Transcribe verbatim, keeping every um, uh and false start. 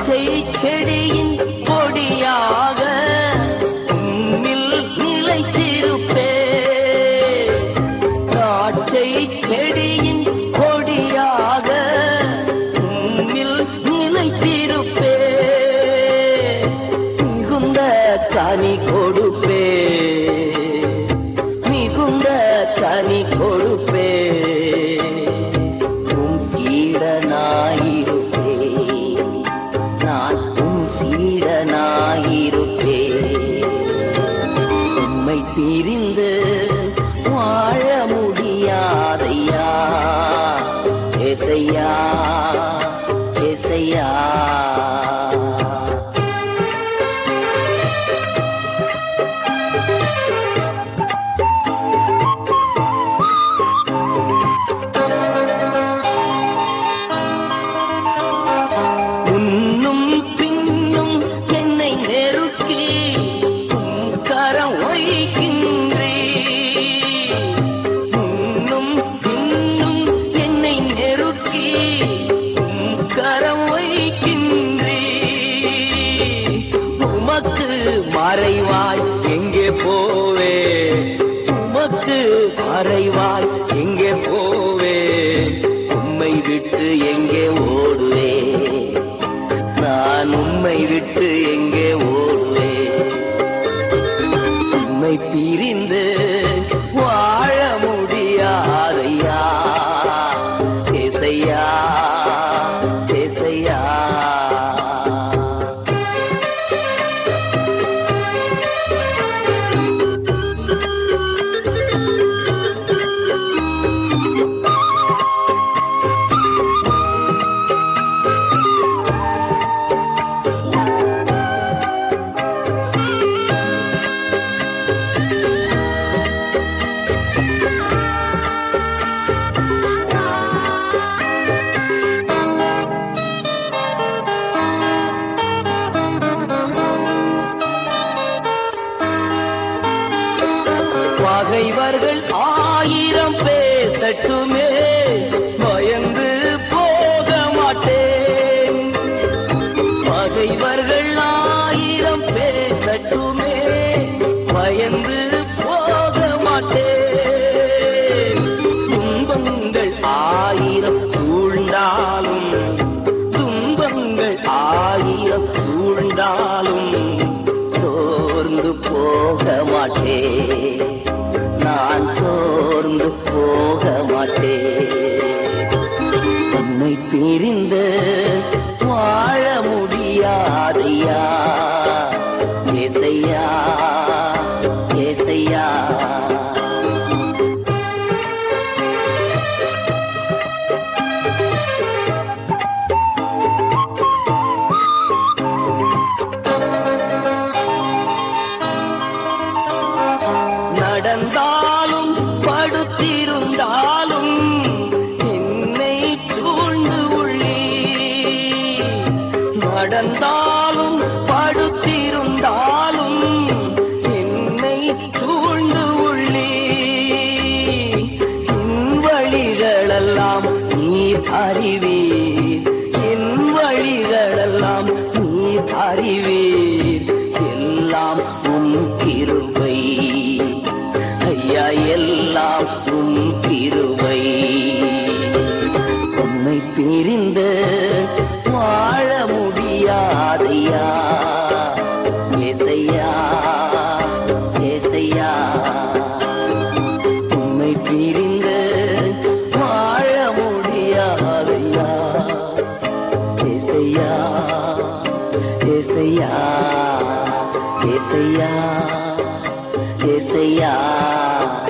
திராட்சை செடியின் கொடியாக உம்மில் நிலைத்திருப்பே. திராட்சை செடியின் கொடியாக உம்மில் நிலைத்திருப்பே. மிகுந்த கனி கொடுப்பே, மிகுந்த கனி கொடுப்பே. உம் சீடனாயிருப்பே, நான் உம் சீடனாயிருப்பே. உம்மை பிரிந்து வாழ முடியாதையா ஏசையா, ஏசையா. உன்னும் பின்னும் என்னை நெருக்கி உம் கரம் வைக்கின்றே. உன்னும் பின்னும் என்னை நெருக்கி உம் கரம் வைக்கின்றே. உமக்கு மறைவாய் எங்கே போவே, உமக்கு மறைவாய் எங்கே போவே. உம்மை விட்டு எங்கே ஓடுவே, நான் உம்மை விட்டு எங்கே ஓடுவே. உம்மை பிரிந்து வாழ முடியாதையா ஏசையா, ஏசையா. பகைவர்கள் ஆயிரம் பேசட்டுமே, பயந்து போக மாட்டேன். பகைவர்கள் ஆயிரம் பேசட்டுமே, பயந்து போக மாட்டேன். துன்பங்கள் ஆயிரம் சூழ்ந்தாலும், துன்பங்கள் ஆயிரம் சூழ்ந்தாலும் சோர்ந்து போக மாட்டேன், நான் சோர்ந்து போக மாட்டேன். உம்மை பிரிந்து வாழ முடியாதையா ஏசையா, ஏசையா. நடந்தாலும் படுத்திருந்தாலும் என்னை சூழ்ந்து உள்ளே. நடந்தாலும் படுத்திருந்தாலும் என்னை சூழ்ந்து உள்ளே. என் வழிகளெல்லாம் நீர் அறிவீர், என் வழிகளெல்லாம் நீர் அறிவீர். எல்லாம் உம் கிருபை ஐயா, எல்லாம் உம் கிருபை. உம்மை பிரிந்து வாழ முடியாதையா ஏசையா, ஏசையா. உம்மை பிரிந்து வாழ முடியாதையா ஏசையா, ஏசையா, ஏசையா, ஏசையா.